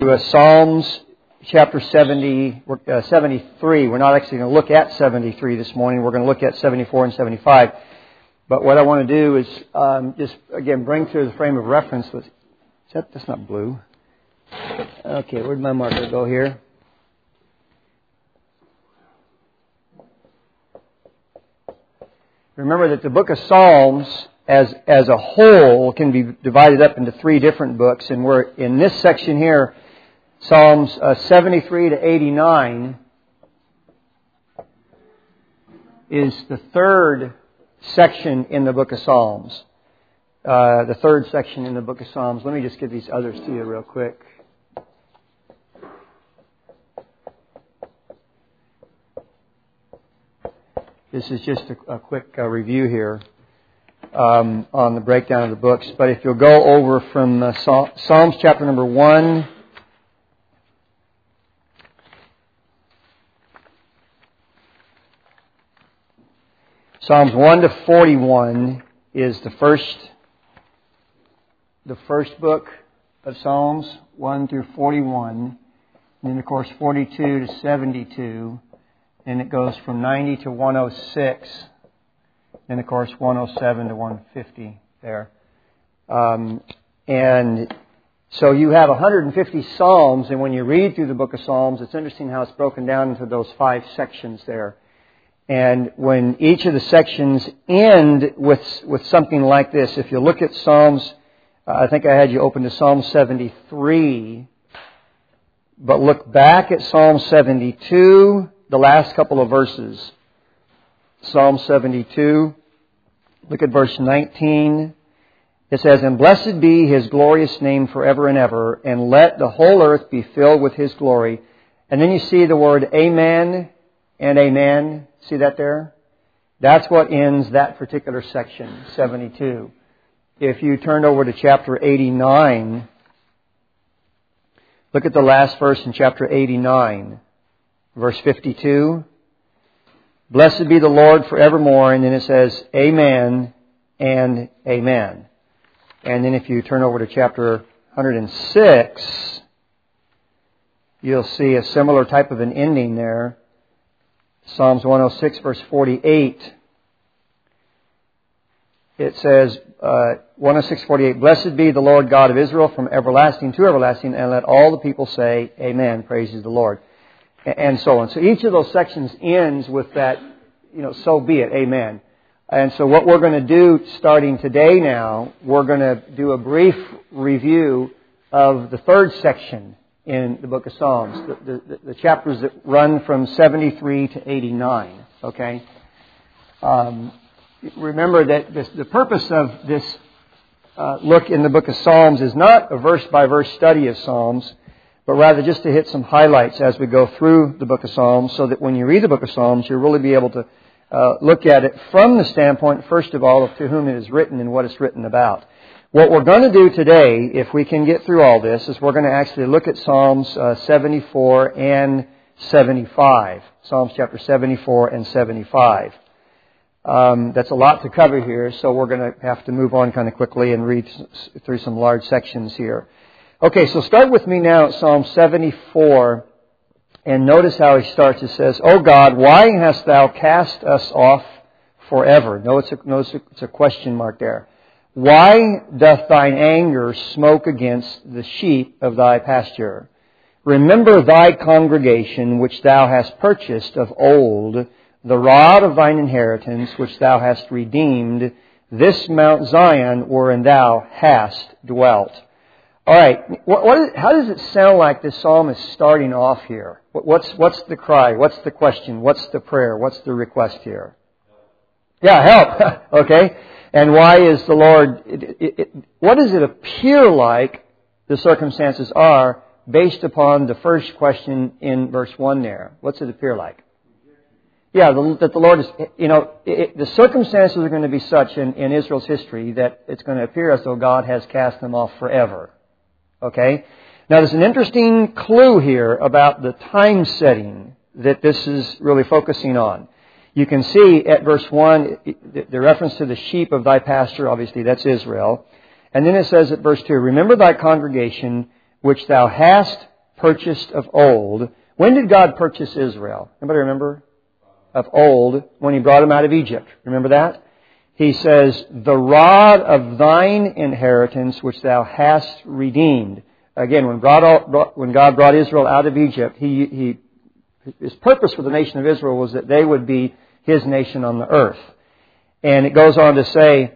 Psalms chapter 73. We're not actually going to look at 73 this morning. We're going to look at 74 and 75. But what I want to do is just, again, bring to the frame of reference. That's not blue. Okay, where'd my marker go here? Remember that the book of Psalms as a whole can be divided up into three different books. And we're in this section here, Psalms 73 to 89 is the third section in the book of Psalms. The third section in the book of Psalms. Let me just give these others to you real quick. This is just a quick review here on the breakdown of the books. But if you'll go over from Psalms chapter number 1... Psalms 1 to 41 is the first book of Psalms, 1 through 41. And then, of course, 42 to 72. And it goes from 90 to 106. And, of course, 107 to 150 there. And so you have 150 Psalms. And when you read through the book of Psalms, it's interesting how it's broken down into those 5 sections there. And when each of the sections end with something like this, if you look at Psalms, I think I had you open to Psalm 73, but look back at Psalm 72, the last couple of verses. Psalm 72, look at verse 19. It says, "And blessed be His glorious name forever and ever, and let the whole earth be filled with His glory." And then you see the word Amen and Amen. See that there? That's what ends that particular section, 72. If you turn over to chapter 89, look at the last verse in chapter 89, verse 52. "Blessed be the Lord forevermore." And then it says, "Amen and Amen." And then if you turn over to chapter 106, you'll see a similar type of an ending there. Psalms 106, verse 48. It says, 106:48, "Blessed be the Lord God of Israel from everlasting to everlasting, and let all the people say, Amen, praises the Lord." And so on. So each of those sections ends with that, so be it, Amen. And so what we're going to do starting today now, we're going to do a brief review of the third section in the book of Psalms, the chapters that run from 73 to 89. Okay? Remember that the purpose of this look in the book of Psalms is not a verse-by-verse study of Psalms, but rather just to hit some highlights as we go through the book of Psalms, so that when you read the book of Psalms, you'll really be able to look at it from the standpoint, first of all, of to whom it is written and what it's written about. What we're going to do today, if we can get through all this, is we're going to actually look at Psalms 74 and 75. Psalms chapter 74 and 75. That's a lot to cover here, so we're going to have to move on kind of quickly and read through some large sections here. Okay, so start with me now at Psalm 74, and notice how he starts. It says, "O God, why hast Thou cast us off forever?" Notice it's a question mark there. "Why doth Thine anger smoke against the sheep of Thy pasture? Remember Thy congregation, which Thou hast purchased of old, the rod of Thine inheritance, which Thou hast redeemed, this Mount Zion, wherein Thou hast dwelt." All right, how does it sound like this psalm is starting off here? What's the cry? What's the question? What's the prayer? What's the request here? Yeah, help. Okay. And why is the Lord... what does it appear like the circumstances are based upon the first question in verse 1 there? What's it appear like? Yeah, that the Lord is... the circumstances are going to be such in Israel's history that it's going to appear as though God has cast them off forever. Okay? Now, there's an interesting clue here about the time setting that this is really focusing on. You can see at verse 1, the reference to the sheep of Thy pasture, obviously that's Israel. And then it says at verse 2, "Remember Thy congregation, which Thou hast purchased of old. When did God purchase Israel? Anybody remember? Of old, when He brought them out of Egypt. Remember that? He says, the rod of thine inheritance which thou hast redeemed. Again, when God brought Israel out of Egypt, His purpose for the nation of Israel was that they would be His nation on the earth. And it goes on to say,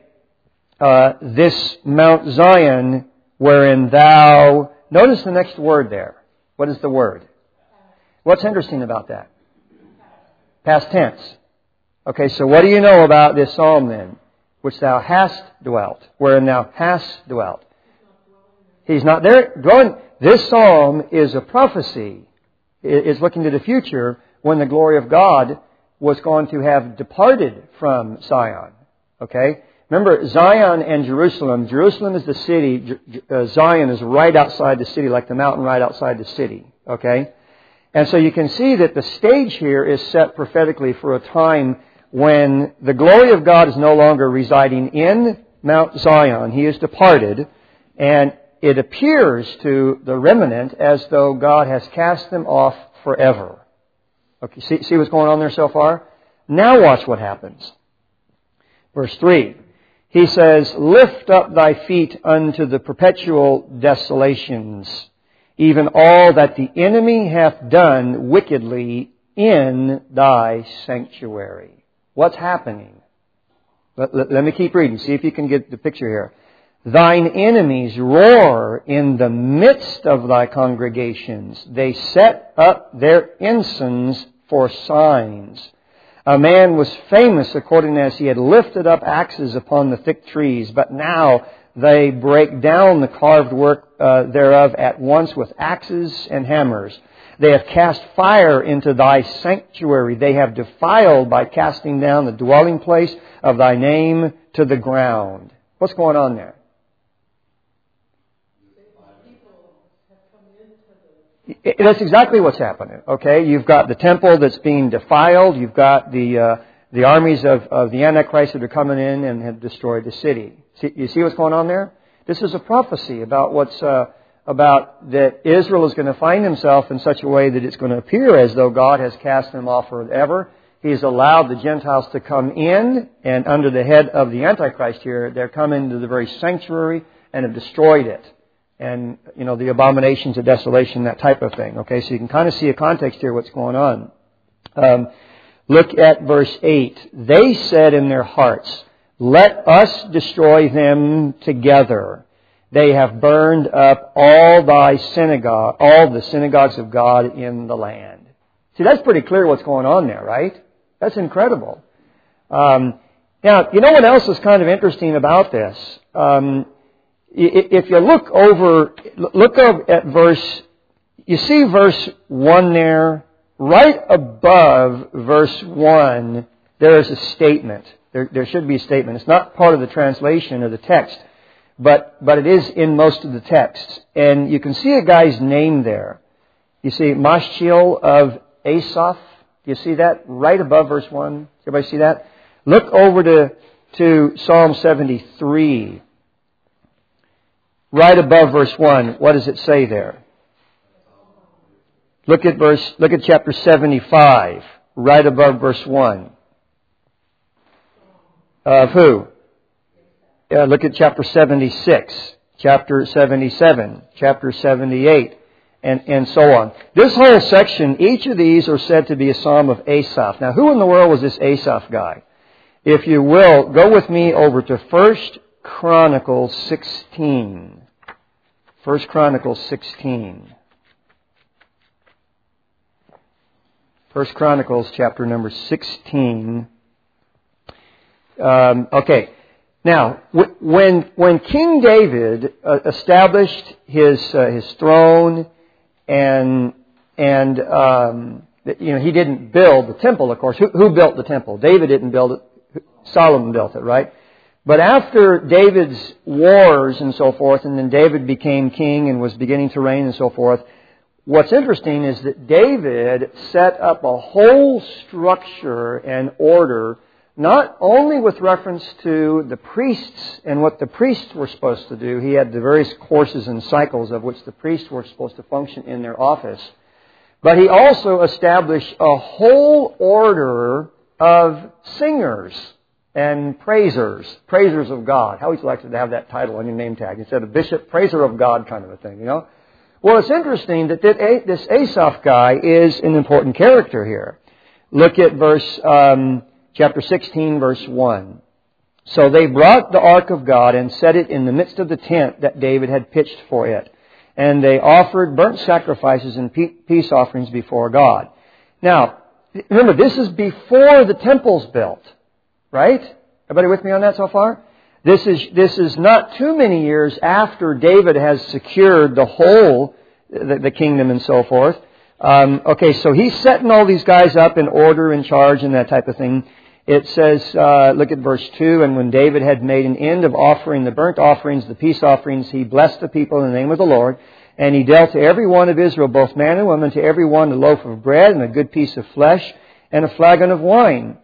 this Mount Zion wherein thou... Notice the next word there. What is the word? What's interesting about that? Past tense. Okay, so what do you know about this psalm then? Which thou hast dwelt. Wherein thou hast dwelt. He's not there dwelling. This psalm is a prophecy. It's looking to the future when the glory of God was going to have departed from Zion. Okay? Remember, Zion and Jerusalem. Jerusalem is the city. Zion is right outside the city, like the mountain right outside the city. Okay? And so you can see that the stage here is set prophetically for a time when the glory of God is no longer residing in Mount Zion. He is departed, and it appears to the remnant as though God has cast them off forever. Okay, see what's going on there so far? Now watch what happens. Verse 3. He says, lift up thy feet unto the perpetual desolations, even all that the enemy hath done wickedly in thy sanctuary. What's happening? Let me keep reading. See if you can get the picture here. Thine enemies roar in the midst of thy congregations. They set up their ensigns for signs. A man was famous according as he had lifted up axes upon the thick trees, but now they break down the carved work thereof at once with axes and hammers. They have cast fire into thy sanctuary. They have defiled by casting down the dwelling place of thy name to the ground. What's going on there? That's exactly what's happening. Okay, you've got the temple that's being defiled. You've got the armies of the Antichrist that are coming in and have destroyed the city. You see what's going on there? This is a prophecy about about that Israel is going to find himself in such a way that it's going to appear as though God has cast them off forever. He's allowed the Gentiles to come in, and under the head of the Antichrist here, they're coming into the very sanctuary and have destroyed it. And, the abominations of desolation, that type of thing. Okay, so you can kind of see a context here what's going on. Look at verse 8. They said in their hearts, let us destroy them together. They have burned up all the synagogues of God in the land. See, that's pretty clear what's going on there, right? That's incredible. Now, you know what else is kind of interesting about this? If you look over at you see verse 1 there, right above verse 1, there is a statement. There should be a statement. It's not part of the translation or the text, but it is in most of the texts. And you can see a guy's name there. You see Maschil of Asaph. Do you see that right above verse 1? Everybody see that? Look over to Psalm 73. Right above verse 1, what does it say there? Look at chapter 75, right above verse 1. Of who? Look at chapter 76, chapter 77, chapter 78, and so on. This whole section, each of these are said to be a psalm of Asaph. Now, who in the world was this Asaph guy? If you will, go with me over to 1 Chronicles 16. 1 Chronicles 16. 1 Chronicles chapter number 16. Okay. Now, when King David established his throne, and he didn't build the temple, of course. Who built the temple? David didn't build it. Solomon built it, right? But after David's wars and so forth, and then David became king and was beginning to reign and so forth, what's interesting is that David set up a whole structure and order not only with reference to the priests and what the priests were supposed to do. He had the various courses and cycles of which the priests were supposed to function in their office. But he also established a whole order of singers and praisers of God. How would you like to have that title on your name tag? Instead of bishop, praiser of God kind of a thing, you know? Well, it's interesting that this Asaph guy is an important character here. Look at chapter 16, verse 1. So they brought the ark of God and set it in the midst of the tent that David had pitched for it. And they offered burnt sacrifices and peace offerings before God. Now, remember, this is before the temple's built. Right? Everybody with me on that so far? This is not too many years after David has secured the kingdom and so forth. Okay, so he's setting all these guys up in order, in charge, and that type of thing. It says, look at verse 2, and when David had made an end of offering the burnt offerings, the peace offerings, he blessed the people in the name of the Lord, and he dealt to every one of Israel, both man and woman, to every one a loaf of bread and a good piece of flesh and a flagon of wine.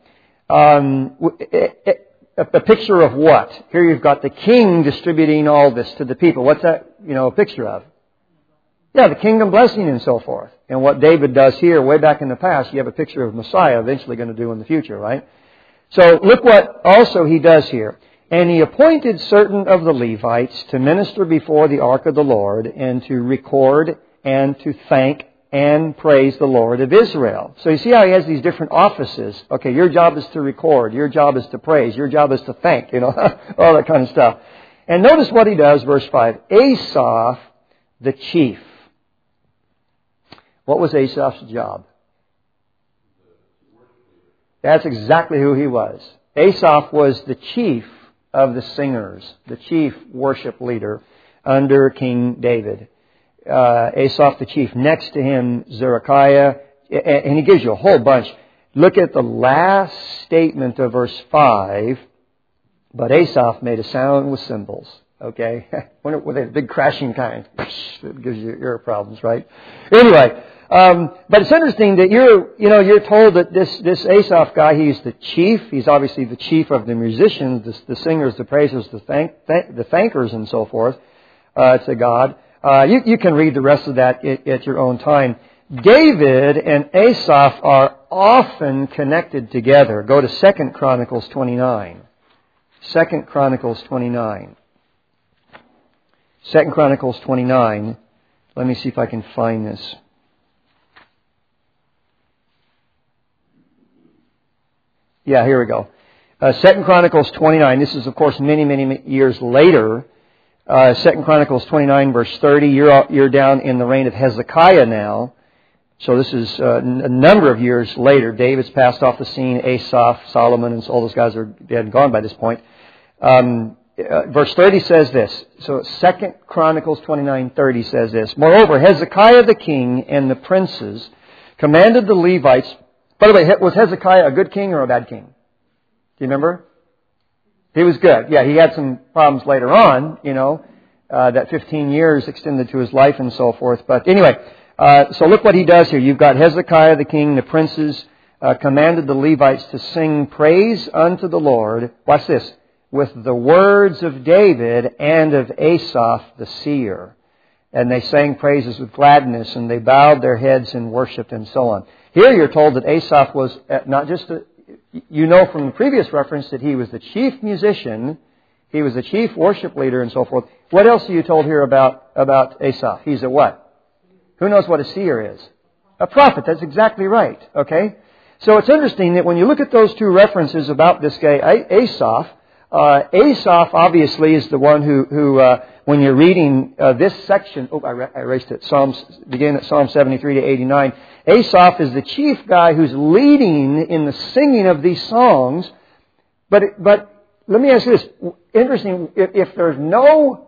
A picture of what? Here you've got the king distributing all this to the people. What's that, a picture of? Yeah, the kingdom blessing and so forth. And what David does here, way back in the past, you have a picture of Messiah eventually going to do in the future, right? So look what also he does here. And he appointed certain of the Levites to minister before the ark of the Lord and to record and to thank and praise the Lord of Israel. So you see how he has these different offices. Okay, your job is to record. Your job is to praise. Your job is to thank, all that kind of stuff. And notice what he does, verse 5. Asaph, the chief. What was Asaph's job? That's exactly who he was. Asaph was the chief of the singers, the chief worship leader under King David. Asaph the chief. Next to him, Zedekiah. And he gives you a whole bunch. Look at the last statement of verse 5. But Asaph made a sound with cymbals. Okay? With a big crashing kind. It gives you ear problems, right? Anyway, but it's interesting that you're told that this Asaph guy, he's the chief. He's obviously the chief of the musicians, the singers, the praisers, the thankers, and so forth to God. You can read the rest of that at your own time. David and Asaph are often connected together. Go to 2 Chronicles 29. 2 Chronicles 29. 2 Chronicles 29. Let me see if I can find this. Yeah, here we go. 2 Chronicles 29. This is, of course, many, many years later. 2 Chronicles 29, verse 30. You're down in the reign of Hezekiah now. So this is a number of years later. David's passed off the scene. Asaph, Solomon, and all those guys are dead and gone by this point. Verse 30 says this. So 2 Chronicles 29:30 says this. Moreover, Hezekiah the king and the princes commanded the Levites. By the way, was Hezekiah a good king or a bad king? Do you remember? He was good. Yeah, he had some problems later on, that 15 years extended to his life and so forth. But anyway, so look what he does here. You've got Hezekiah the king, the princes commanded the Levites to sing praise unto the Lord. Watch this. With the words of David and of Asaph the seer. And they sang praises with gladness, and they bowed their heads and worshipped, and so on. Here you're told that Asaph was not just from the previous reference that he was the chief musician, he was the chief worship leader, and so forth. What else are you told here about Asaph? He's a what? Who knows what a seer is? A prophet. That's exactly right. Okay? So it's interesting that when you look at those two references about this guy, Asaph, Asaph obviously is the one who when you're reading this section, I erased it. Beginning at Psalm 73 to 89. Asaph is the chief guy who's leading in the singing of these songs. But let me ask you this: interesting. If there's no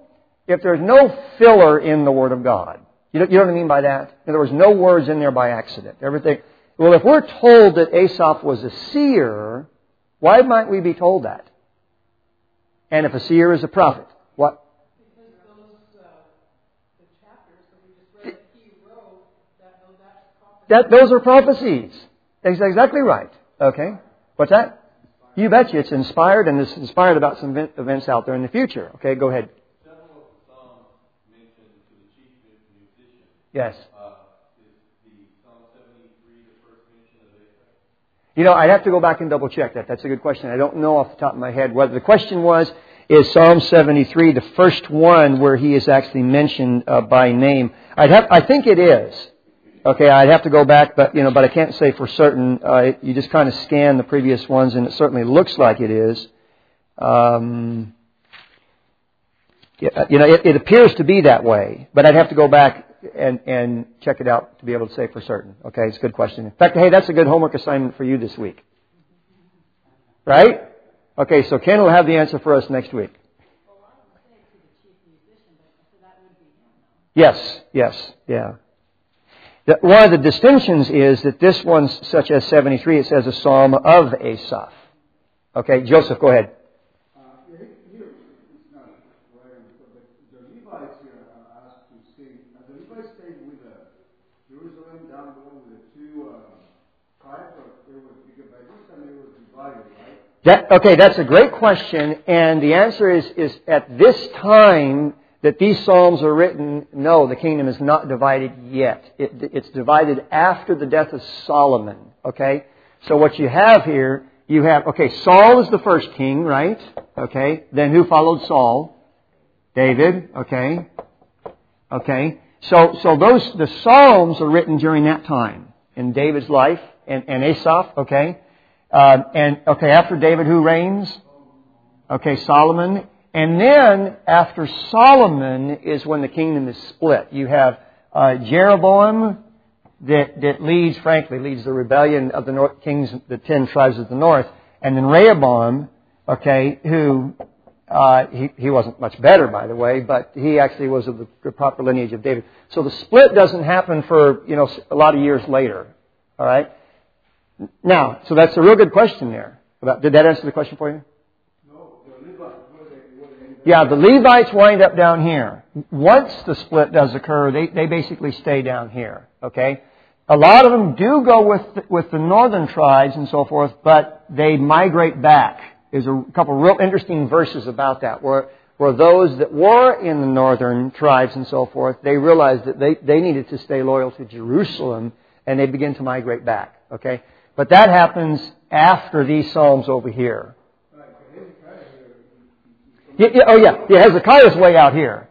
filler in the Word of God, you know what I mean by that? In other words, no words in there by accident. Everything. Well, if we're told that Asaph was a seer, why might we be told that? And if a seer is a prophet, what? Because the chapters that we just read that he wrote, those are prophecies. That's exactly right. Okay. What's that? You betcha. It's inspired, and it's inspired about some events out there in the future. Okay, go ahead. Several Psalms mentioned to the chief musician. Yes. Is the Psalm 73 the first mention of Asaph? You know, I'd have to go back and double check that. That's a good question. I don't know off the top of my head whether the question was, is Psalm 73 the first one where he is actually mentioned by name? I think it is. Okay, I'd have to go back, but I can't say for certain. You just kind of scan the previous ones, and it certainly looks like it is. It appears to be that way, but I'd have to go back and check it out to be able to say for certain. Okay, it's a good question. In fact, hey, that's a good homework assignment for you this week. Right? Okay, so Ken will have the answer for us next week. Well, I would say to the chief musician, but that would be him, though. Yes, yeah. One of the distinctions is that this one, such as 73, it says a psalm of Asaph. Okay, Joseph, go ahead. Here, it's not where but the Levites here are asked to sing. The Levites stayed with Jerusalem down below with the two tribes, or because by this time they were divided, right? That's a great question, and the answer is at this time that these Psalms are written, no, the kingdom is not divided yet. It's divided after the death of Solomon. Okay? So what you have here, Saul is the first king, right? Okay? Then who followed Saul? David. Okay? Okay? So the Psalms are written during that time, in David's life, and Asaph, okay? After David, who reigns? Okay, Solomon. And then, after Solomon is when the kingdom is split. You have Jeroboam that leads the rebellion of the north kings, the 10 tribes of the north. And then Rehoboam, who he wasn't much better, by the way, but he actually was of the proper lineage of David. So the split doesn't happen for, a lot of years later. All right? Now, so that's a real good question there. Did that answer the question for you? Yeah, the Levites wind up down here. Once the split does occur, they basically stay down here. Okay? A lot of them do go with the northern tribes and so forth, but they migrate back. There's a couple real interesting verses about that, where those that were in the northern tribes and so forth, they realized that they needed to stay loyal to Jerusalem, and they begin to migrate back. Okay? But that happens after these Psalms over here. Hezekiah's way out here.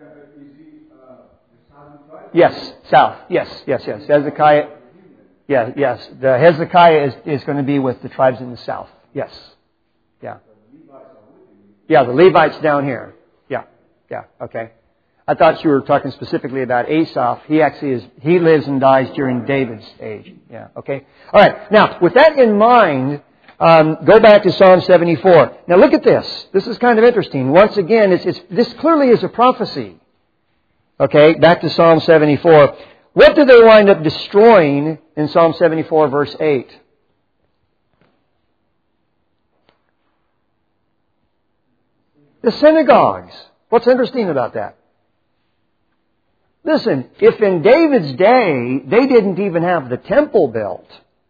Yes, south. Yes. Hezekiah. Yes. The Hezekiah is going to be with the tribes in the south. Yes. Yeah. Yeah, the Levites down here. Yeah. Okay. I thought you were talking specifically about Asaph. He lives and dies during David's age. Yeah. Okay. All right. Now, with that in mind, go back to Psalm 74. Now look at this. This is kind of interesting. Once again, this clearly is a prophecy. Okay, back to Psalm 74. What do they wind up destroying in Psalm 74 verse 8? The synagogues. What's interesting about that? Listen, if in David's day they didn't even have the temple built,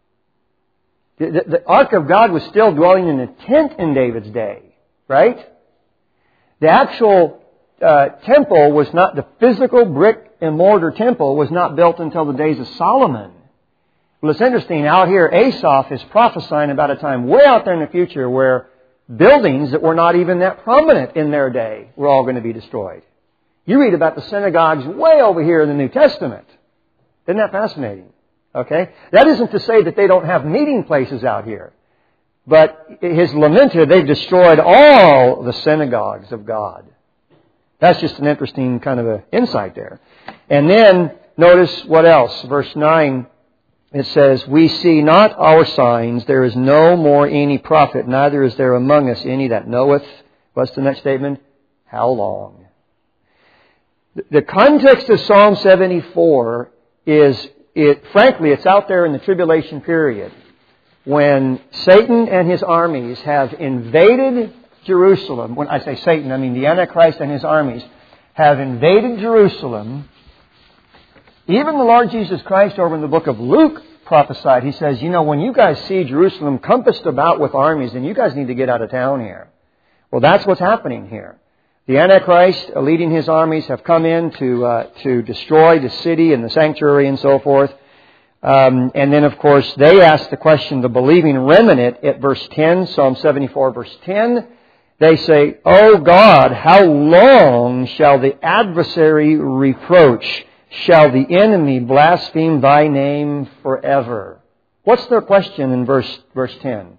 the Ark of God was still dwelling in a tent in David's day, right? The actual temple was not, the physical brick and mortar temple was not built until the days of Solomon. Well, it's interesting, out here Asaph is prophesying about a time way out there in the future where buildings that were not even that prominent in their day were all going to be destroyed. You read about the synagogues way over here in the New Testament. Isn't that fascinating? Okay? That isn't to say that they don't have meeting places out here. But his lament here, they've destroyed all the synagogues of God. That's just an interesting kind of an insight there. And then, notice what else? Verse 9, it says, "We see not our signs, there is no more any prophet, neither is there among us any that knoweth." What's the next statement? How long? The context of Psalm 74 is, frankly, it's out there in the tribulation period when Satan and his armies have invaded Jerusalem. When I say Satan, I mean the Antichrist and his armies have invaded Jerusalem. Even the Lord Jesus Christ over in the book of Luke prophesied. He says, when you guys see Jerusalem compassed about with armies, then you guys need to get out of town here. Well, that's what's happening here. The Antichrist, leading his armies, have come in to destroy the city and the sanctuary and so forth. And then, of course, they ask the question, the believing remnant, at verse 10, Psalm 74, verse 10. They say, "O God, how long shall the adversary reproach? Shall the enemy blaspheme thy name forever?" What's their question in verse 10?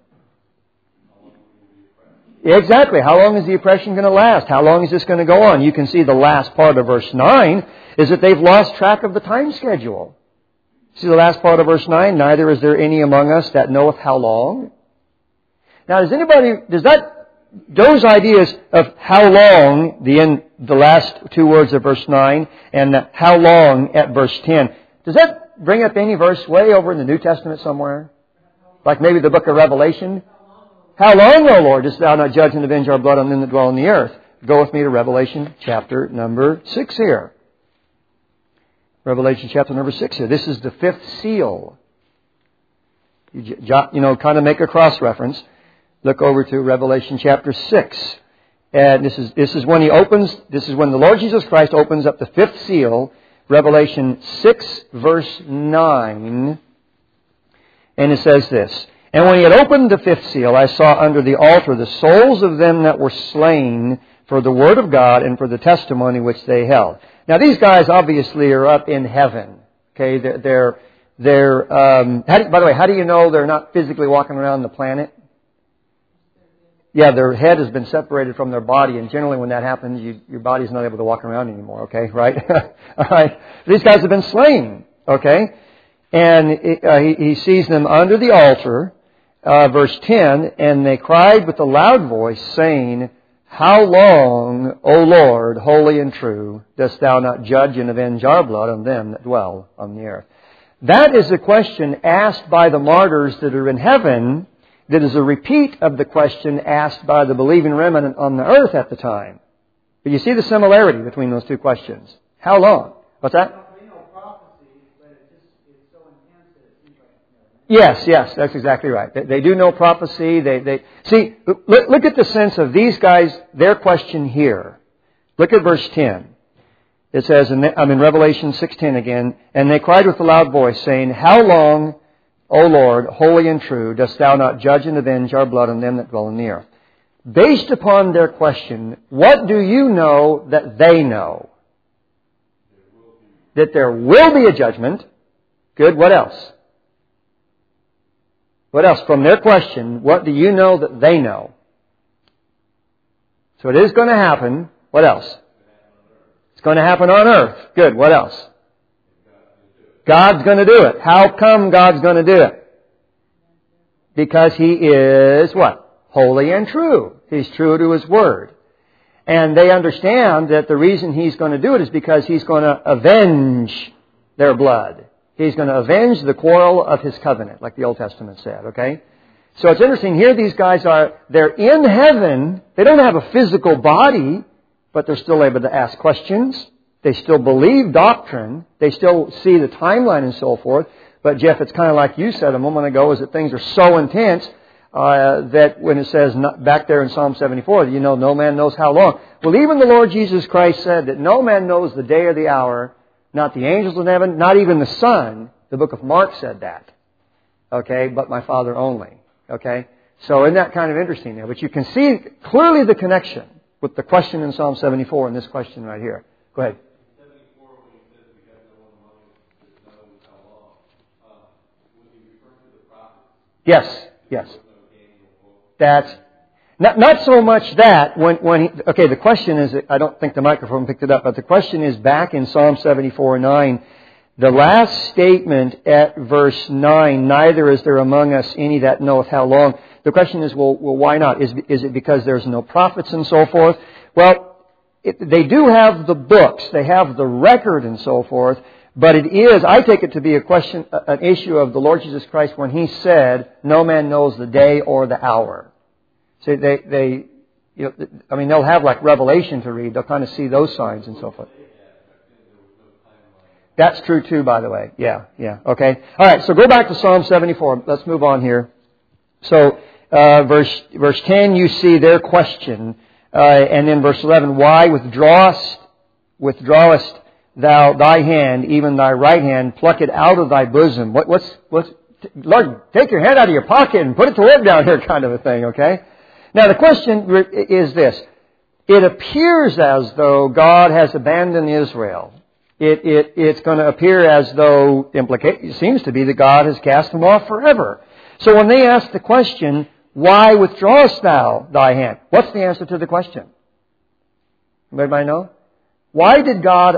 Exactly. How long is the oppression going to last? How long is this going to go on? You can see the last part of verse 9 is that they've lost track of the time schedule. See the last part of verse 9? "Neither is there any among us that knoweth how long." Now, those ideas of how long, the last two words of verse 9, and how long at verse 10, does that bring up any verse way over in the New Testament somewhere? Like maybe the book of Revelation? "How long, O Lord, dost thou not judge and avenge our blood on them that dwell on the earth?" Go with me to Revelation chapter number 6 here. Revelation chapter number 6 here. This is the fifth seal. Kind of make a cross-reference. Look over to Revelation chapter 6. And this is when the Lord Jesus Christ opens up the fifth seal, Revelation 6 verse 9. And it says this, "And when he had opened the fifth seal, I saw under the altar the souls of them that were slain for the word of God and for the testimony which they held." Now these guys obviously are up in heaven. Okay, by the way, how do you know they're not physically walking around the planet? Yeah, their head has been separated from their body, and generally when that happens, your body's not able to walk around anymore, okay, right? All right. These guys have been slain, okay? And he sees them under the altar, verse 10, "And they cried with a loud voice, saying, How long, O Lord, holy and true, dost thou not judge and avenge our blood on them that dwell on the earth?" That is a question asked by the martyrs that are in heaven, that is a repeat of the question asked by the believing remnant on the earth at the time. But you see the similarity between those two questions. How long? What's that? We know prophecies, but it's so intense that it seems like... Yes, that's exactly right. They do know prophecy. They see, look at the sense of these guys, their question here. Look at verse 10. It says, I'm in Revelation 6:10 again, "And they cried with a loud voice, saying, How long, O Lord, holy and true, dost thou not judge and avenge our blood on them that dwell on the earth?" Based upon their question, what do you know that they know? That there will be a judgment. Good. What else? What else? From their question, what do you know that they know? So it is going to happen. What else? It's going to happen on earth. Good. What else? God's going to do it. How come God's going to do it? Because He is what? Holy and true. He's true to His Word. And they understand that the reason He's going to do it is because He's going to avenge their blood. He's going to avenge the quarrel of His covenant, like the Old Testament said, okay? So it's interesting, here these guys they're in heaven. They don't have a physical body, but they're still able to ask questions. They still believe doctrine. They still see the timeline and so forth. But Jeff, it's kind of like you said a moment ago, is that things are so intense that when it says back there in Psalm 74, no man knows how long. Well, even the Lord Jesus Christ said that no man knows the day or the hour, not the angels in heaven, not even the Son. The book of Mark said that. Okay, but my Father only. Okay, so isn't that kind of interesting there? But you can see clearly the connection with the question in Psalm 74 and this question right here. Go ahead. Yes. That's not so much that the question is, I don't think the microphone picked it up, but the question is back in Psalm 74:9, the last statement at verse 9, "Neither is there among us any that knoweth how long." The question is, well, why not? Is it because there's no prophets and so forth? Well, they do have the books, they have the record and so forth. But I take it to be an issue of the Lord Jesus Christ when He said, "No man knows the day or the hour." So they'll have like Revelation to read. They'll kind of see those signs and so forth. That's true too, by the way. Yeah. Okay. All right, so go back to Psalm 74. Let's move on here. So, verse 10, you see their question. And then verse 11, why withdrawest thou thy hand, even thy right hand, pluck it out of thy bosom? Lord, take your hand out of your pocket and put it to work down here, kind of a thing, okay? Now the question is this. It appears as though God has abandoned Israel. It's going to appear as though it seems to be that God has cast them off forever. So when they ask the question, why withdrawest thou thy hand? What's the answer to the question? Anybody know? Why is God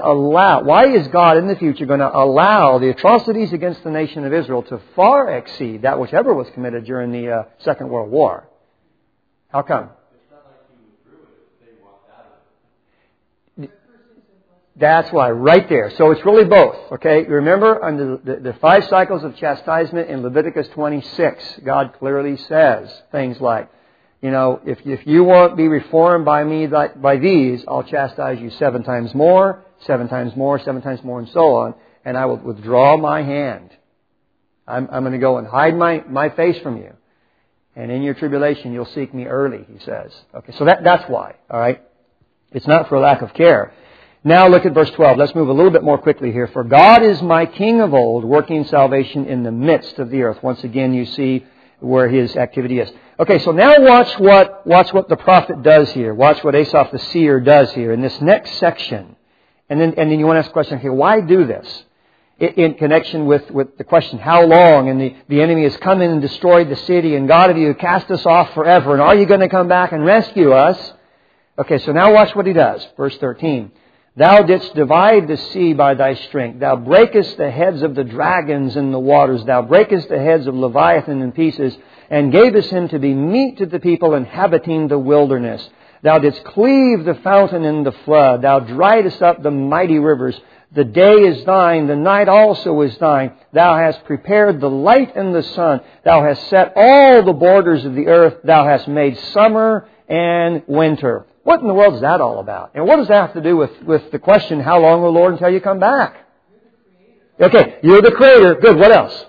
in the future going to allow the atrocities against the nation of Israel to far exceed that whichever was committed during the Second World War? How come? It's not like he withdrew it, they walked out of it. That's why, right there. So it's really both, okay? Remember, under the 5 cycles of chastisement in Leviticus 26, God clearly says things like, if you won't be reformed by me by these, I'll chastise you 7 times more, 7 times more, 7 times more, and so on, and I will withdraw my hand. I'm going to go and hide my face from you. And in your tribulation, you'll seek me early, he says. Okay, so that's why, all right? It's not for lack of care. Now look at verse 12. Let's move a little bit more quickly here. For God is my King of old, working salvation in the midst of the earth. Once again, you see where his activity is. Okay, so now watch what the prophet does here. Watch what Asaph the seer does here in this next section. And then you want to ask the question, okay, why do this? In connection with the question, how long? And the enemy has come in and destroyed the city, and God, have you cast us off forever? And are you going to come back and rescue us? Okay, so now watch what he does. Verse 13. Thou didst divide the sea by thy strength. Thou breakest the heads of the dragons in the waters. Thou breakest the heads of Leviathan in pieces, and gavest him to be meat to the people inhabiting the wilderness. Thou didst cleave the fountain in the flood. Thou driedest up the mighty rivers. The day is thine, the night also is thine. Thou hast prepared the light and the sun. Thou hast set all the borders of the earth. Thou hast made summer and winter. What in the world is that all about? And what does that have to do with the question, how long, O Lord, until you come back? Okay, you're the Creator. Good, what else?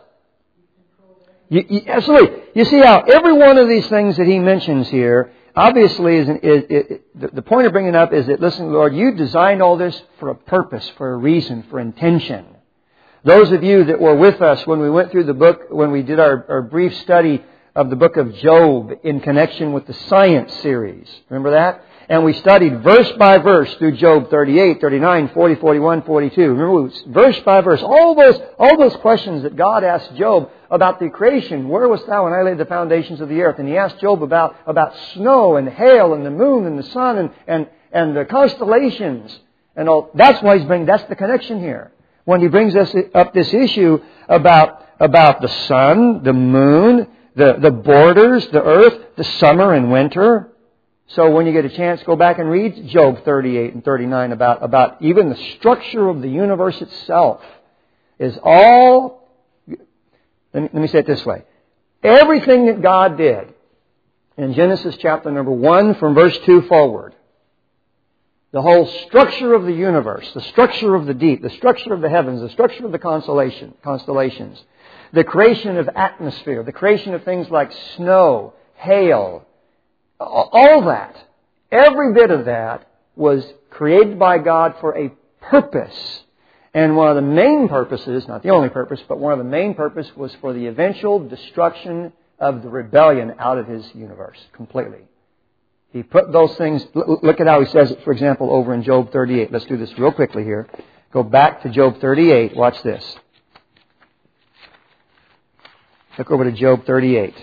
Absolutely. You see how every one of these things that he mentions here, obviously, the point of bringing it up is that, listen, Lord, you designed all this for a purpose, for a reason, for intention. Those of you that were with us when we went through the book, when we did our brief study of the book of Job in connection with the science series, remember that? And we studied verse by verse through Job 38, 39, 40, 41, 42. Remember, verse by verse, all those questions that God asked Job about the creation. Where wast thou when I laid the foundations of the earth? And he asked Job about snow and hail and the moon and the sun and the constellations and all. That's why that's the connection here. When he brings us up this issue about the sun, the moon, the borders, the earth, the summer and winter. So when you get a chance, go back and read Job 38 and 39 about even the structure of the universe itself is all... Let me say it this way. Everything that God did in Genesis chapter number 1 from verse 2 forward, the whole structure of the universe, the structure of the deep, the structure of the heavens, the structure of the constellations, the creation of atmosphere, the creation of things like snow, hail, all that, every bit of that was created by God for a purpose. And one of the main purposes, not the only purpose, but one of the main purpose was for the eventual destruction of the rebellion out of His universe completely. He put those things, look at how He says it, for example, over in Job 38. Let's do this real quickly here. Go back to Job 38. Watch this. Look over to Job 38.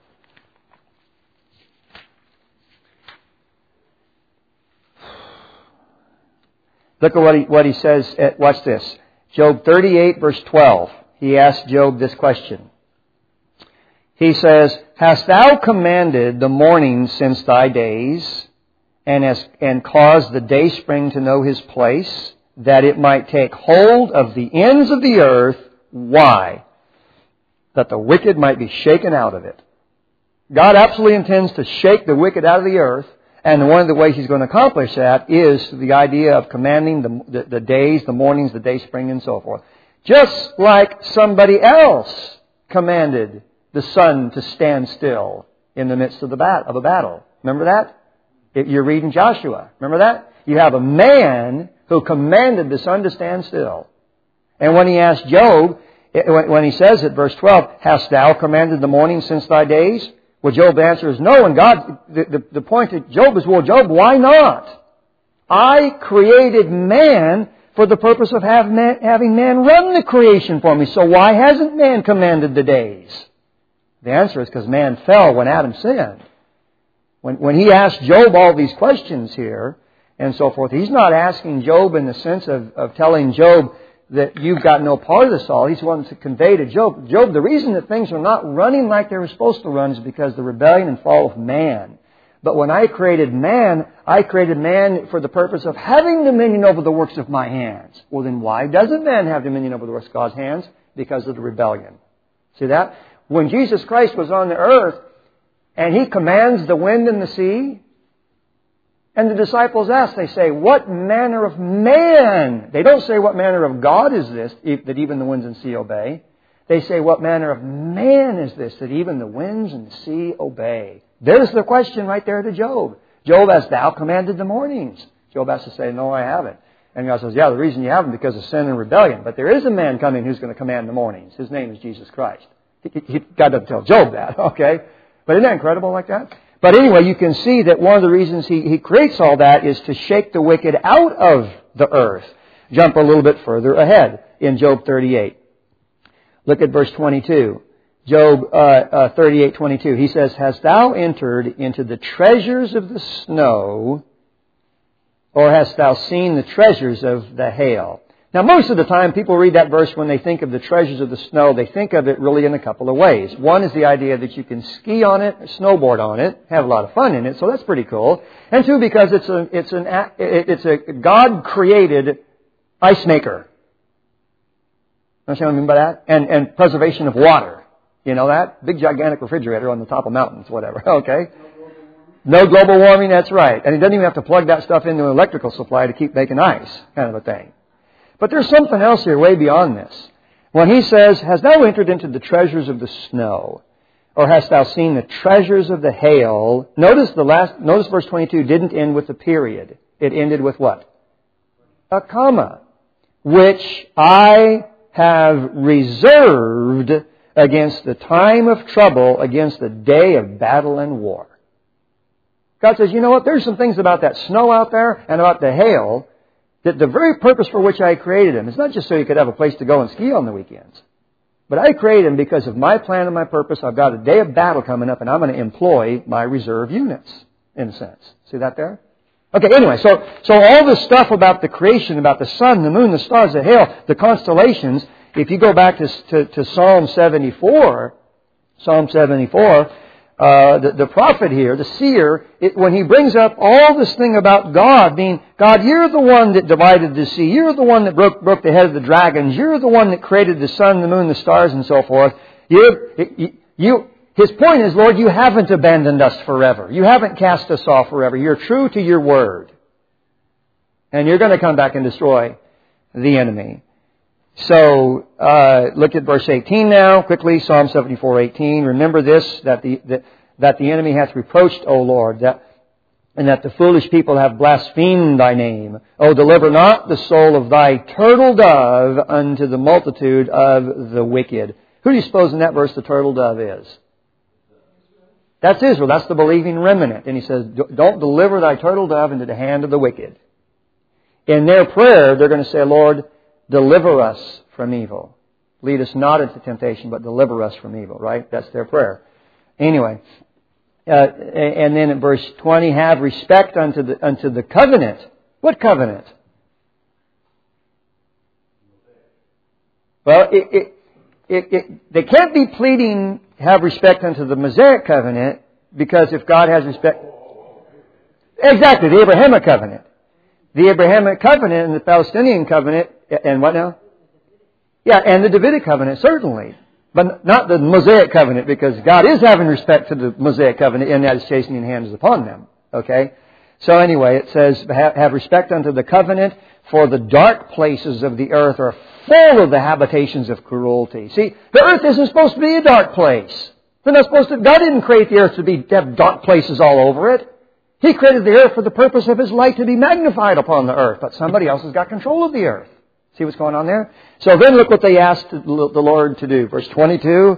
Look at what he says. Watch this. Job 38, verse 12. He asks Job this question. He says, Hast thou commanded the morning since thy days, and caused the dayspring to know his place, that it might take hold of the ends of the earth? Why? That the wicked might be shaken out of it. God absolutely intends to shake the wicked out of the earth, And one of the ways He's going to accomplish that is the idea of commanding the days, the mornings, the day spring, and so forth. Just like somebody else commanded the sun to stand still in the midst of a battle. Remember that? You're reading Joshua. Remember that? You have a man who commanded the sun to stand still. And when he asked Job, when he says at verse 12, hast thou commanded the morning since thy days? Well, Job answers no. And God, the point to Job is, well, Job, why not? I created man for the purpose of having man run the creation for me. So why hasn't man commanded the days? The answer is because man fell when Adam sinned. When he asked Job all these questions here and so forth, he's not asking Job in the sense of telling Job that you've got no part of this all. He's wanting to convey to Job, the reason that things are not running like they were supposed to run is because of the rebellion and fall of man. But when I created man for the purpose of having dominion over the works of my hands. Well, then why doesn't man have dominion over the works of God's hands? Because of the rebellion. See that? When Jesus Christ was on the earth and He commands the wind and the sea, and the disciples ask, they say, what manner of man? They don't say, what manner of God is this that even the winds and sea obey? They say, what manner of man is this that even the winds and the sea obey? There's the question right there to Job. Job, hast thou commanded the mornings? Job has to say, no, I haven't. And God says, yeah, the reason you haven't because of sin and rebellion. But there is a man coming who's going to command the mornings. His name is Jesus Christ. God doesn't tell Job that, okay? But isn't that incredible like that? But anyway, you can see that one of the reasons he creates all that is to shake the wicked out of the earth. Jump a little bit further ahead in Job 38. Look at verse 22. Job 38:22. He says, hast thou entered into the treasures of the snow, or hast thou seen the treasures of the hail? Now, most of the time, people read that verse when they think of the treasures of the snow. They think of it really in a couple of ways. One is the idea that you can ski on it, snowboard on it, have a lot of fun in it, so that's pretty cool. And two, because it's a God-created ice maker. Understand what I mean by that? And preservation of water. You know that? Big, gigantic refrigerator on the top of mountains, whatever. Okay? No global warming, that's right. And he doesn't even have to plug that stuff into an electrical supply to keep making ice, kind of a thing. But there's something else here way beyond this. When he says, hast thou entered into the treasures of the snow, or hast thou seen the treasures of the hail? Notice verse 22 didn't end with a period. It ended with what? A comma. Which I have reserved against the time of trouble, against the day of battle and war. God says, you know what? There's some things about that snow out there and about the hail that the very purpose for which I created him is not just so you could have a place to go and ski on the weekends. But I created him because of my plan and my purpose. I've got a day of battle coming up, and I'm going to employ my reserve units, in a sense. See that there? Okay, anyway, so all this stuff about the creation, about the sun, the moon, the stars, the hail, the constellations, if you go back to Psalm 74, the prophet here, the seer, when he brings up all this thing about God, being, God, you're the one that divided the sea. You're the one that broke the head of the dragons. You're the one that created the sun, the moon, the stars, and so forth. His point is, Lord, you haven't abandoned us forever. You haven't cast us off forever. You're true to your word. And you're going to come back and destroy the enemy. So, look at verse 18 now, quickly, Psalm 74:18. Remember this, that the enemy hath reproached, O Lord, and that the foolish people have blasphemed thy name. O deliver not the soul of thy turtle dove unto the multitude of the wicked. Who do you suppose in that verse the turtle dove is? That's Israel. That's the believing remnant. And he says, don't deliver thy turtle dove into the hand of the wicked. In their prayer, they're going to say, Lord, deliver us from evil. Lead us not into temptation, but deliver us from evil, right? That's their prayer. Anyway, and then in verse 20, have respect unto the covenant. What covenant? Well, they can't be pleading, have respect unto the Mosaic covenant, because if God has respect... Exactly, the Abrahamic covenant. The Abrahamic covenant and the Palestinian covenant, and what now? Yeah, and the Davidic covenant, certainly. But not the Mosaic covenant, because God is having respect to the Mosaic covenant in that His chastening hand is upon them. Okay? So anyway, it says, have respect unto the covenant, for the dark places of the earth are full of the habitations of cruelty. See, the earth isn't supposed to be a dark place. They're not supposed to, God didn't create the earth to have dark places all over it. He created the earth for the purpose of His light to be magnified upon the earth. But somebody else has got control of the earth. See what's going on there? So then look what they asked the Lord to do. Verse 22,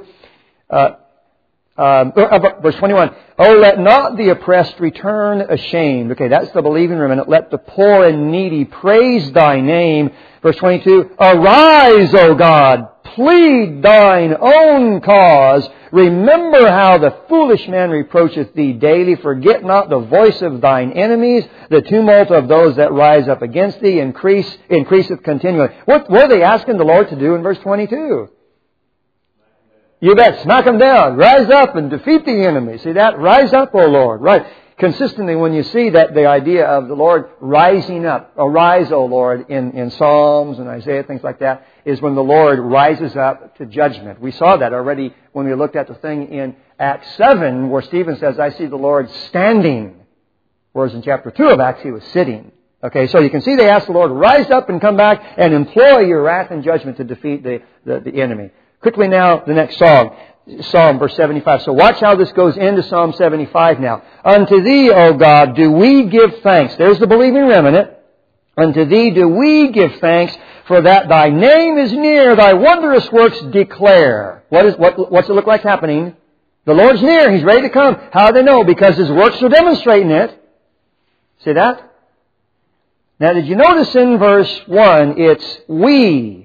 verse 21. Oh, let not the oppressed return ashamed. Okay, that's the believing remnant. Let the poor and needy praise Thy name. Verse 22. Arise, O God, plead Thine own cause. Remember how the foolish man reproacheth Thee daily. Forget not the voice of Thine enemies. The tumult of those that rise up against Thee increaseth continually. What were they asking the Lord to do in verse 22? You bet. Smack them down. Rise up and defeat the enemy. See that? Rise up, O Lord. Right. Consistently, when you see that, the idea of the Lord rising up, arise, O Lord, in Psalms and Isaiah, things like that, is when the Lord rises up to judgment. We saw that already when we looked at the thing in Acts 7, where Stephen says, I see the Lord standing. Whereas in chapter 2 of Acts, He was sitting. Okay, so you can see they asked the Lord, rise up and come back and employ your wrath and judgment to defeat the enemy. Quickly now, the next Psalm, verse 75. So watch how this goes into Psalm 75 now. Unto Thee, O God, do we give thanks. There's the believing remnant. Unto Thee do we give thanks, for that Thy name is near, Thy wondrous works declare. What's it look like happening? The Lord's near. He's ready to come. How do they know? Because His works are demonstrating it. See that? Now, did you notice in verse 1, it's we.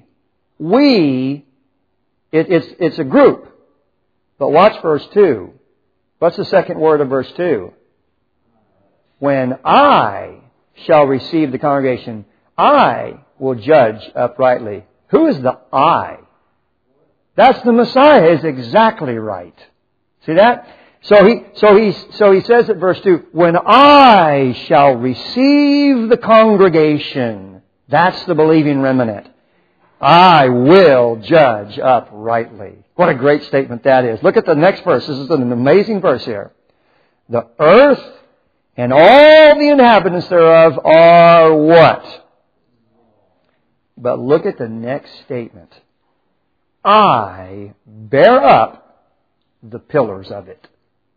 It's a group. But watch verse 2. What's the second word of verse 2? When I shall receive the congregation, I will judge uprightly. Who is the I? That's the Messiah, is exactly right. See that? So he says at verse 2, when I shall receive the congregation, that's the believing remnant. I will judge uprightly. What a great statement that is. Look at the next verse. This is an amazing verse here. The earth and all the inhabitants thereof are what? But look at the next statement. I bear up the pillars of it.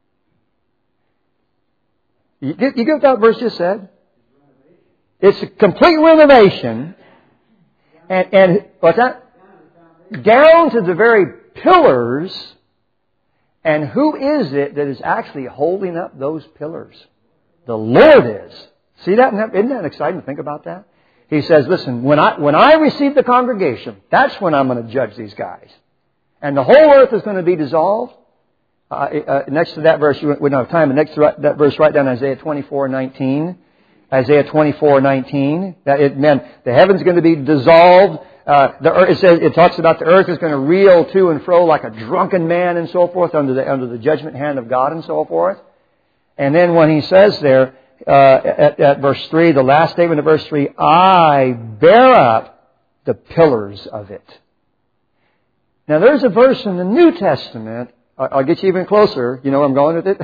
You get what that verse just said? It's a complete renovation. And what's that? Down to the very pillars. And who is it that is actually holding up those pillars? The Lord is. See that? Isn't that exciting to think about that? He says, listen, when I receive the congregation, that's when I'm going to judge these guys. And the whole earth is going to be dissolved. Next to that verse, we don't have time, but next to that verse, write down Isaiah 24:19. Isaiah 24:19. The heaven's going to be dissolved. It talks about the earth is going to reel to and fro like a drunken man and so forth under the judgment hand of God and so forth. And then when he says there at verse 3, the last statement of verse 3, I bear up the pillars of it. Now there's a verse in the New Testament. I'll get you even closer. You know where I'm going with it?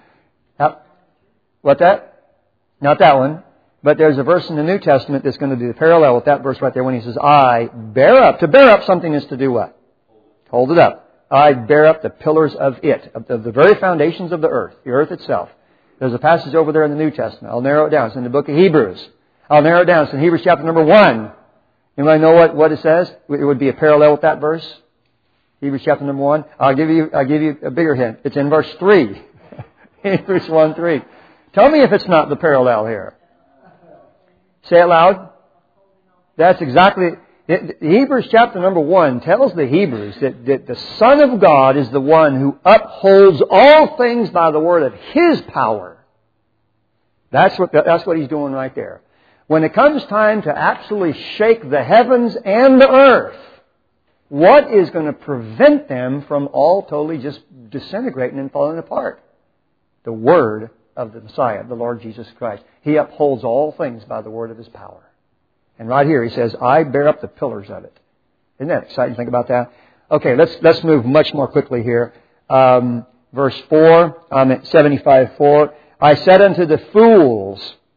What that? Not that one. But there's a verse in the New Testament that's going to be the parallel with that verse right there when he says, I bear up. To bear up something is to do what? Hold it up. I bear up the pillars of it, of the very foundations of the earth itself. There's a passage over there in the New Testament. I'll narrow it down. It's in the book of Hebrews. I'll narrow it down. It's in Hebrews chapter number 1. Anybody know what it says? It would be a parallel with that verse. Hebrews chapter number 1. I'll give you a bigger hint. It's in verse 3. Hebrews 1:3. Tell me if it's not the parallel here. Say it loud. That's exactly... Hebrews chapter number 1 tells the Hebrews that the Son of God is the one who upholds all things by the word of His power. That's what He's doing right there. When it comes time to actually shake the heavens and the earth, what is going to prevent them from all totally just disintegrating and falling apart? The Word of the Messiah, the Lord Jesus Christ. He upholds all things by the word of His power. And right here He says, I bear up the pillars of it. Isn't that exciting to think about that? Okay, let's move much more quickly here. Verse 4, 75:4. I said unto the fools,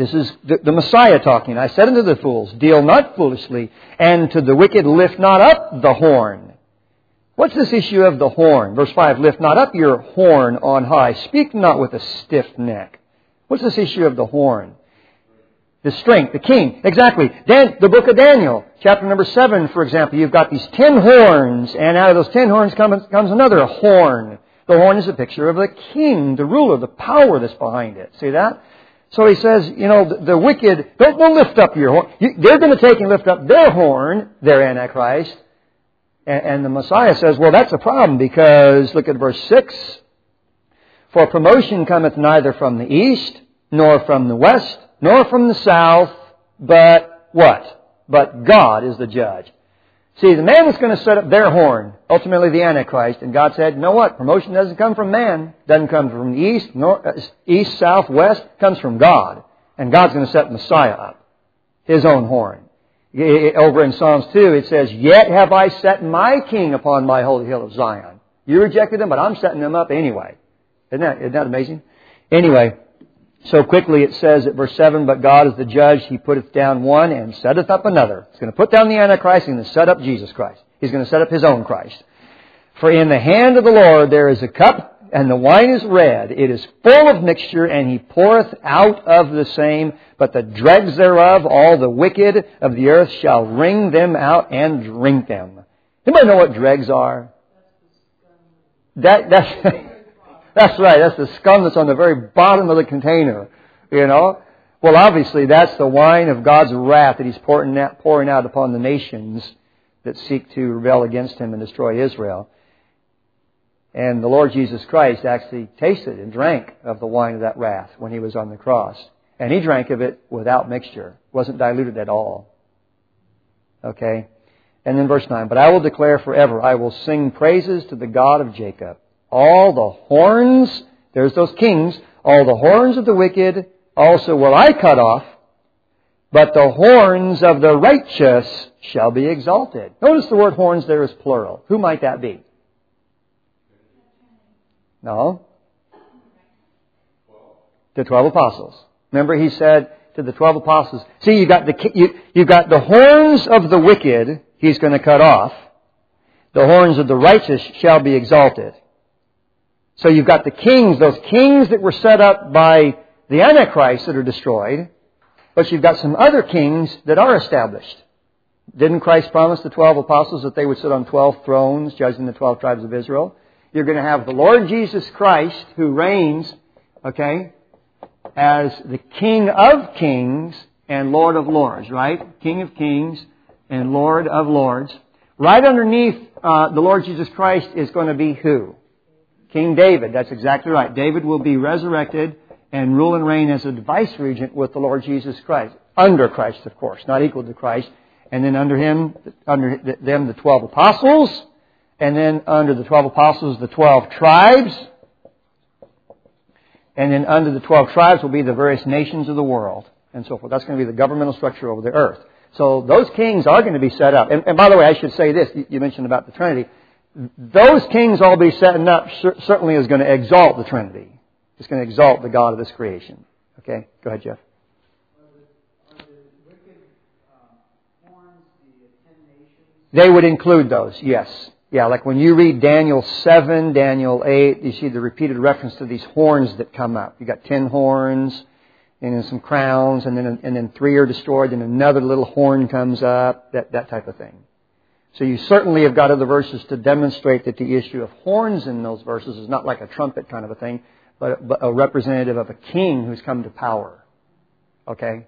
This is the Messiah talking. I said unto the fools, deal not foolishly, and to the wicked lift not up the horn. What's this issue of the horn? Verse 5, lift not up your horn on high. Speak not with a stiff neck. What's this issue of the horn? The strength, the king. Exactly. Then the book of Daniel, chapter number 7, for example, you've got these 10 horns, and out of those 10 horns comes another horn. The horn is a picture of the king, the ruler, the power that's behind it. See that? So he says, the wicked, don't lift up your horn. They're going to take and lift up their horn, their Antichrist. And the Messiah says, well, that's a problem because, look at verse 6. For promotion cometh neither from the east, nor from the west, nor from the south, but what? But God is the judge. See, the man that's going to set up their horn, ultimately the Antichrist, and God said, you know what? Promotion doesn't come from man. Doesn't come from the east, south, west. It comes from God. And God's going to set Messiah up. His own horn. Over in Psalms 2, it says, yet have I set my king upon my holy hill of Zion. You rejected him, but I'm setting him up anyway. Isn't that amazing? Anyway, so quickly it says at verse 7, but God is the judge. He putteth down one and setteth up another. He's going to put down the Antichrist and set up Jesus Christ. He's going to set up His own Christ. For in the hand of the Lord there is a cup, and the wine is red. It is full of mixture, and He poureth out of the same. But the dregs thereof, all the wicked of the earth, shall wring them out and drink them. Anybody know what dregs are? That's right. That's the scum that's on the very bottom of the container. Well, obviously, that's the wine of God's wrath that He's pouring out upon the nations that seek to rebel against Him and destroy Israel. And the Lord Jesus Christ actually tasted and drank of the wine of that wrath when He was on the cross. And He drank of it without mixture. It wasn't diluted at all. Okay? And then verse 9, but I will declare forever, I will sing praises to the God of Jacob. All the horns, there's those kings, all the horns of the wicked also will I cut off, but the horns of the righteous shall be exalted. Notice the word horns there is plural. Who might that be? No? The 12 apostles. Remember He said to the 12 apostles, see, you got the horns of the wicked He's going to cut off. The horns of the righteous shall be exalted. So you've got the kings, those kings that were set up by the Antichrist that are destroyed, but you've got some other kings that are established. Didn't Christ promise the 12 apostles that they would sit on 12 thrones, judging the 12 tribes of Israel? You're going to have the Lord Jesus Christ who reigns, as the King of kings and Lord of lords, right? King of kings and Lord of lords. Right underneath the Lord Jesus Christ is going to be who? King David. That's exactly right. David will be resurrected and rule and reign as a vice regent with the Lord Jesus Christ. Under Christ, of course, not equal to Christ. And then under them, the 12 apostles. And then under the 12 apostles, the 12 tribes. And then under the 12 tribes will be the various nations of the world. And so forth. That's going to be the governmental structure over the earth. So those kings are going to be set up. And by the way, I should say this. You mentioned about the Trinity. Those kings all be setting up certainly is going to exalt the Trinity. It's going to exalt the God of this creation. Okay? Go ahead, Jeff. Are the wicked horns the 10 nations? They would include those, yes. Yeah, like when you read Daniel 7, Daniel 8, you see the repeated reference to these horns that come up. You got 10 horns, and then some crowns, and then 3 are destroyed, and another little horn comes up, that type of thing. So you certainly have got other verses to demonstrate that the issue of horns in those verses is not like a trumpet kind of a thing, but a representative of a king who's come to power. Okay?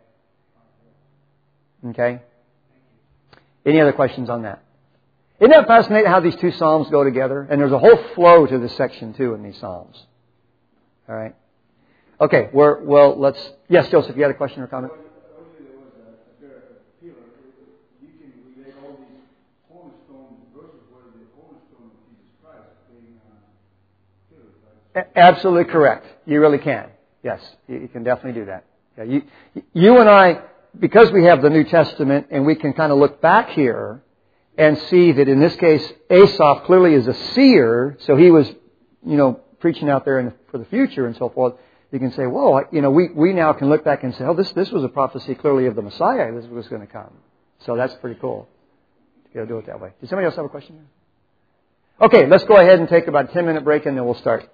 Okay? Any other questions on that? Isn't that fascinating how these two Psalms go together? And there's a whole flow to this section too in these Psalms. All right? Okay, yes, Joseph, you had a question or comment? Absolutely correct. You really can. Yes, you can definitely do that. Yeah, you and I, because we have the New Testament and we can kind of look back here and see that in this case, Asaph clearly is a seer, so he was, preaching out there for the future and so forth. you can say, whoa, we now can look back and say, oh, this was a prophecy clearly of the Messiah. This was going to come. So that's pretty cool to do it that way. Does somebody else have a question? Okay, let's go ahead and take about a 10-minute break and then we'll start.